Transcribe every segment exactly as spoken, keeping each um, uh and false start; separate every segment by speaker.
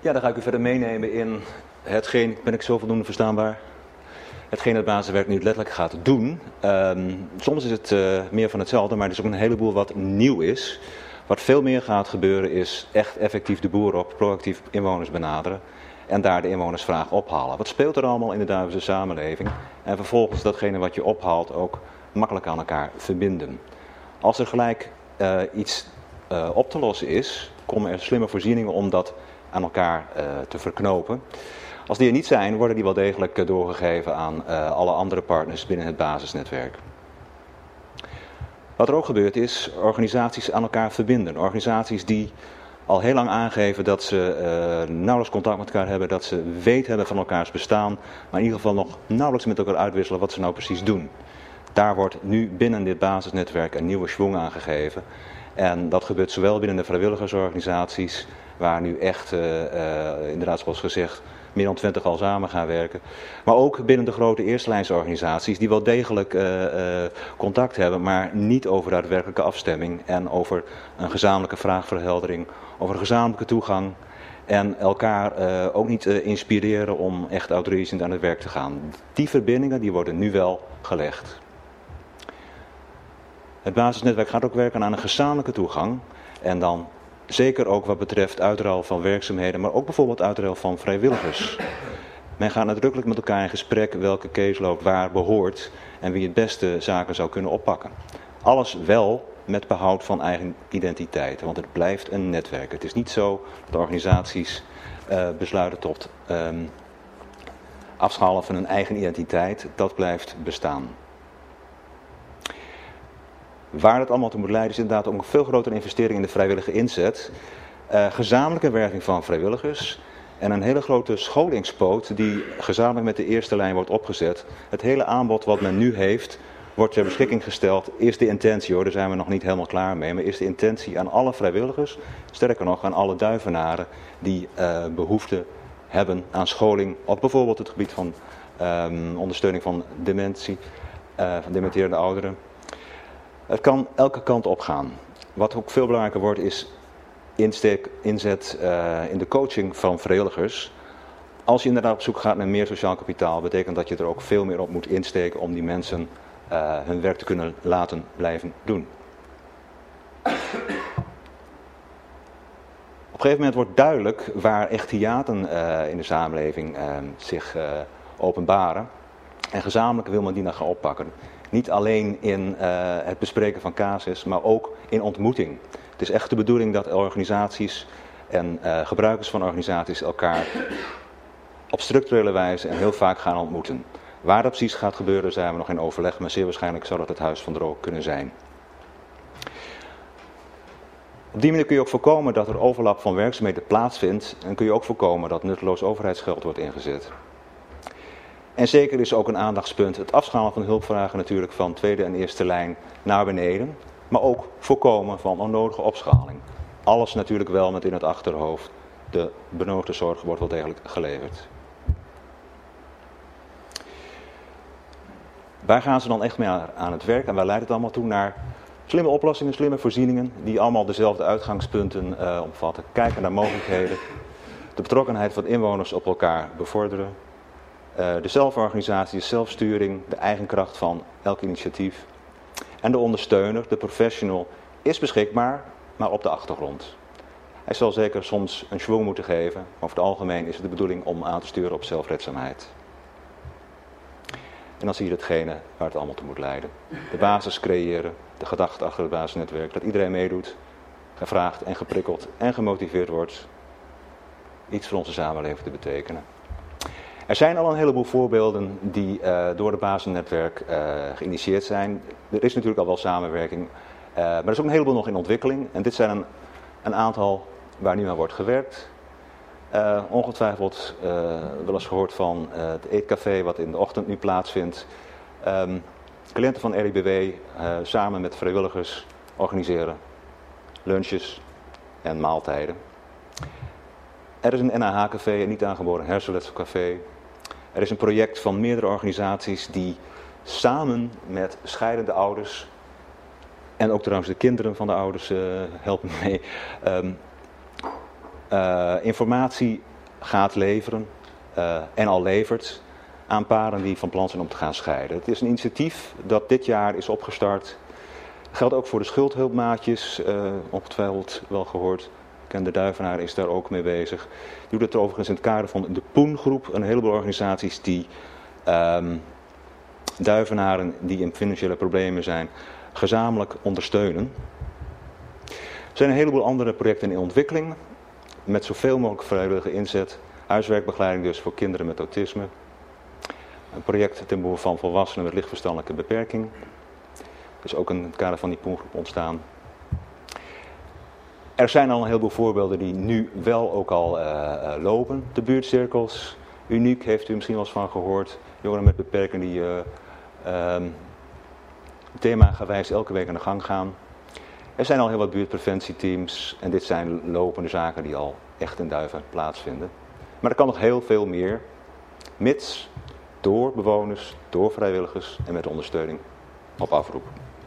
Speaker 1: Ja, dan ga ik u verder meenemen in hetgeen, ben ik zo voldoende verstaanbaar? Hetgeen het basiswerk nu letterlijk gaat doen. Um, soms is het uh, meer van hetzelfde, maar er is ook een heleboel wat nieuw is. Wat veel meer gaat gebeuren is echt effectief de boer op, proactief inwoners benaderen en daar de inwonersvraag ophalen. Wat speelt er allemaal in de Duivelse samenleving? En vervolgens datgene wat je ophaalt ook makkelijk aan elkaar verbinden. Als er gelijk uh, iets uh, op te lossen is, komen er slimme voorzieningen om dat aan elkaar uh, te verknopen. Als die er niet zijn, worden die wel degelijk uh, doorgegeven aan uh, alle andere partners binnen het basisnetwerk. Wat er ook gebeurt is organisaties aan elkaar verbinden. Organisaties die al heel lang aangeven dat ze uh, nauwelijks contact met elkaar hebben, dat ze weet hebben van elkaars bestaan, maar in ieder geval nog nauwelijks met elkaar uitwisselen wat ze nou precies doen. Daar wordt nu binnen dit basisnetwerk een nieuwe schwung aangegeven. En dat gebeurt zowel binnen de vrijwilligersorganisaties, waar nu echt, uh, uh, inderdaad zoals gezegd, meer dan twintig al samen gaan werken. Maar ook binnen de grote eerstelijnsorganisaties die wel degelijk uh, uh, contact hebben, maar niet over daadwerkelijke afstemming en over een gezamenlijke vraagverheldering, over een gezamenlijke toegang. En elkaar uh, ook niet uh, inspireren om echt outreachend aan het werk te gaan. Die verbindingen die worden nu wel gelegd. Het basisnetwerk gaat ook werken aan een gezamenlijke toegang. En dan zeker ook wat betreft uitruil van werkzaamheden, maar ook bijvoorbeeld uitruil van vrijwilligers. Men gaat nadrukkelijk met elkaar in gesprek welke caseload waar behoort en wie het beste zaken zou kunnen oppakken. Alles wel met behoud van eigen identiteit, want het blijft een netwerk. Het is niet zo dat organisaties uh, besluiten tot um, afschalen van hun eigen identiteit. Dat blijft bestaan. Waar het allemaal toe moet leiden is inderdaad ook een veel grotere investering in de vrijwillige inzet. Uh, gezamenlijke werking van vrijwilligers en een hele grote scholingspoot die gezamenlijk met de eerste lijn wordt opgezet. Het hele aanbod wat men nu heeft wordt ter beschikking gesteld. Is de intentie hoor, daar zijn we nog niet helemaal klaar mee. Maar is de intentie aan alle vrijwilligers, sterker nog aan alle duivenaren die uh, behoefte hebben aan scholing op bijvoorbeeld het gebied van um, ondersteuning van dementie, uh, van dementerende ouderen. Het kan elke kant op gaan. Wat ook veel belangrijker wordt is insteek, inzet uh, in de coaching van vrijwilligers. Als je inderdaad op zoek gaat naar meer sociaal kapitaal, betekent dat je er ook veel meer op moet insteken om die mensen uh, hun werk te kunnen laten blijven doen. Op een gegeven moment wordt duidelijk waar echt hiaten uh, in de samenleving uh, zich uh, openbaren. En gezamenlijk wil men die dan gaan oppakken. Niet alleen in uh, het bespreken van casus, maar ook in ontmoeting. Het is echt de bedoeling dat organisaties en uh, gebruikers van organisaties elkaar op structurele wijze en heel vaak gaan ontmoeten. Waar dat precies gaat gebeuren zijn we nog in overleg, maar zeer waarschijnlijk zou dat het Huis van Droog kunnen zijn. Op die manier kun je ook voorkomen dat er overlap van werkzaamheden plaatsvindt en kun je ook voorkomen dat nutteloos overheidsgeld wordt ingezet. En zeker is ook een aandachtspunt het afschalen van hulpvragen natuurlijk van tweede en eerste lijn naar beneden. Maar ook voorkomen van onnodige opschaling. Alles natuurlijk wel met in het achterhoofd. De benodigde zorg wordt wel degelijk geleverd. Waar gaan ze dan echt mee aan het werk en waar leidt het allemaal toe? Naar slimme oplossingen, slimme voorzieningen die allemaal dezelfde uitgangspunten uh, omvatten. Kijken naar mogelijkheden. De betrokkenheid van inwoners op elkaar bevorderen. Uh, de zelforganisatie, de zelfsturing, de eigenkracht van elk initiatief. En de ondersteuner, de professional, is beschikbaar, maar op de achtergrond. Hij zal zeker soms een schwung moeten geven, maar over het algemeen is het de bedoeling om aan te sturen op zelfredzaamheid. En dan zie je hetgene waar het allemaal toe moet leiden. De basis creëren, de gedachte achter het basisnetwerk, dat iedereen meedoet, gevraagd en geprikkeld en gemotiveerd wordt iets voor onze samenleving te betekenen. Er zijn al een heleboel voorbeelden die uh, door het basisnetwerk uh, geïnitieerd zijn. Er is natuurlijk al wel samenwerking, uh, maar er is ook een heleboel nog in ontwikkeling. En dit zijn een, een aantal waar nu aan wordt gewerkt. Uh, ongetwijfeld uh, wel eens gehoord van uh, het eetcafé wat in de ochtend nu plaatsvindt. Um, cliënten van R I B W uh, samen met vrijwilligers organiseren lunches en maaltijden. Er is een N A H-café, een niet aangeboren hersenletselcafé. Er is een project van meerdere organisaties die samen met scheidende ouders en ook trouwens de kinderen van de ouders uh, helpen mee, um, uh, informatie gaat leveren uh, en al levert aan paren die van plan zijn om te gaan scheiden. Het is een initiatief dat dit jaar is opgestart. Dat geldt ook voor de schuldhulpmaatjes, uh, ongetwijfeld wel gehoord. Ken de Duivenaar is daar ook mee bezig. Die doet het overigens in het kader van de Poengroep, een heleboel organisaties die um, Duivenaren die in financiële problemen zijn, gezamenlijk ondersteunen. Er zijn een heleboel andere projecten in ontwikkeling, met zoveel mogelijk vrijwillige inzet. Huiswerkbegeleiding dus voor kinderen met autisme. Een project ten behoeve van volwassenen met lichtverstandelijke beperking. Dat is ook in het kader van die Poengroep ontstaan. Er zijn al een heleboel voorbeelden die nu wel ook al uh, uh, lopen. De buurtcirkels, uniek, heeft u misschien wel eens van gehoord. Jongeren met beperking die uh, um, themagewijs elke week aan de gang gaan. Er zijn al heel wat buurtpreventieteams en dit zijn lopende zaken die al echt in Duiven plaatsvinden. Maar er kan nog heel veel meer, mits door bewoners, door vrijwilligers en met ondersteuning op afroep.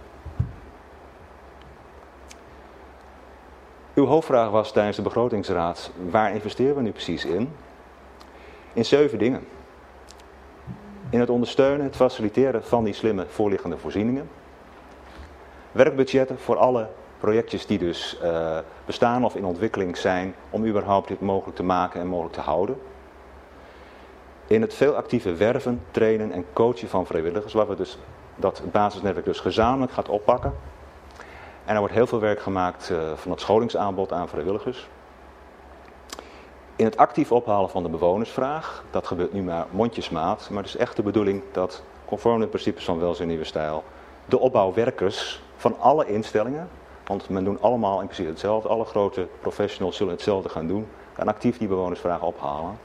Speaker 1: Uw hoofdvraag was tijdens de begrotingsraad, waar investeren we nu precies in? In zeven dingen. In het ondersteunen, het faciliteren van die slimme voorliggende voorzieningen. Werkbudgetten voor alle projectjes die dus uh, bestaan of in ontwikkeling zijn om überhaupt dit mogelijk te maken en mogelijk te houden. In het veel actieve werven, trainen en coachen van vrijwilligers, waar we dus dat het basisnetwerk dus gezamenlijk gaat oppakken. En er wordt heel veel werk gemaakt uh, van het scholingsaanbod aan vrijwilligers. In het actief ophalen van de bewonersvraag, dat gebeurt nu maar mondjesmaat, maar het is echt de bedoeling dat, conform de principes van welzijn nieuwe stijl, de opbouwwerkers van alle instellingen, want men doen allemaal in principe hetzelfde, alle grote professionals zullen hetzelfde gaan doen, gaan actief die bewonersvraag ophalen.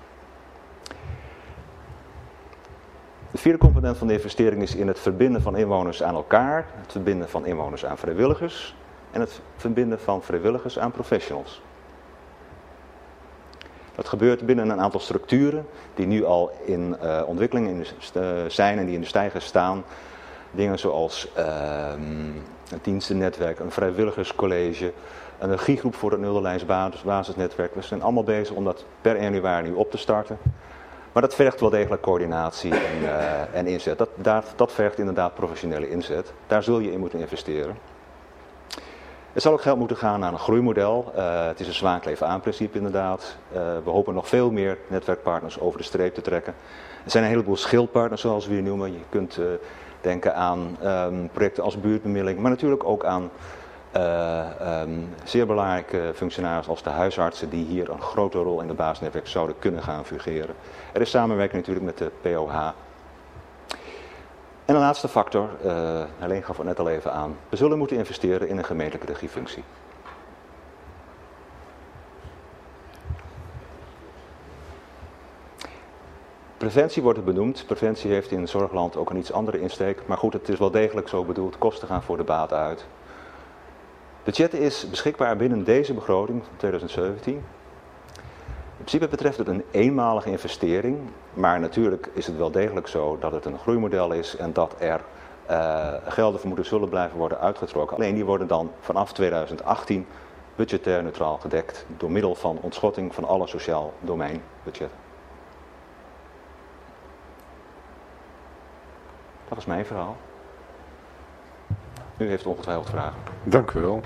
Speaker 1: De vierde component van de investering is in het verbinden van inwoners aan elkaar, het verbinden van inwoners aan vrijwilligers en het verbinden van vrijwilligers aan professionals. Dat gebeurt binnen een aantal structuren die nu al in uh, ontwikkeling in de, uh, zijn en die in de stijger staan. Dingen zoals uh, een dienstennetwerk, een vrijwilligerscollege, een regiegroep voor het nulderlijns basisnetwerk. We zijn allemaal bezig om dat per januari nu op te starten. Maar dat vergt wel degelijk coördinatie en, uh, en inzet. Dat, dat, dat vergt inderdaad professionele inzet. Daar zul je in moeten investeren. Het zal ook geld moeten gaan naar een groeimodel. Uh, het is een zwaak-leven-aan-principe inderdaad. Uh, we hopen nog veel meer netwerkpartners over de streep te trekken. Er zijn een heleboel schildpartners zoals we die noemen. Je kunt uh, denken aan um, projecten als buurtbemiddeling, maar natuurlijk ook aan uh, um, zeer belangrijke functionarissen als de huisartsen die hier een grote rol in de basisnetwerk zouden kunnen gaan fungeren. Er is samenwerking natuurlijk met de P O H. En een laatste factor, uh, Helene gaf het net al even aan. We zullen moeten investeren in een gemeentelijke regiefunctie. Preventie wordt er benoemd. Preventie heeft in Zorgland ook een iets andere insteek. Maar goed, het is wel degelijk zo bedoeld. Kosten gaan voor de baat uit. Budget is beschikbaar binnen deze begroting van twintig zeventien. In principe betreft het een eenmalige investering, maar natuurlijk is het wel degelijk zo dat het een groeimodel is en dat er uh, gelden voor moeten zullen blijven worden uitgetrokken. Alleen die worden dan vanaf twintig achttien budgetair neutraal gedekt door middel van ontschotting van alle sociaal domeinbudgetten. Dat was mijn verhaal. U heeft ongetwijfeld vragen.
Speaker 2: Dank u wel.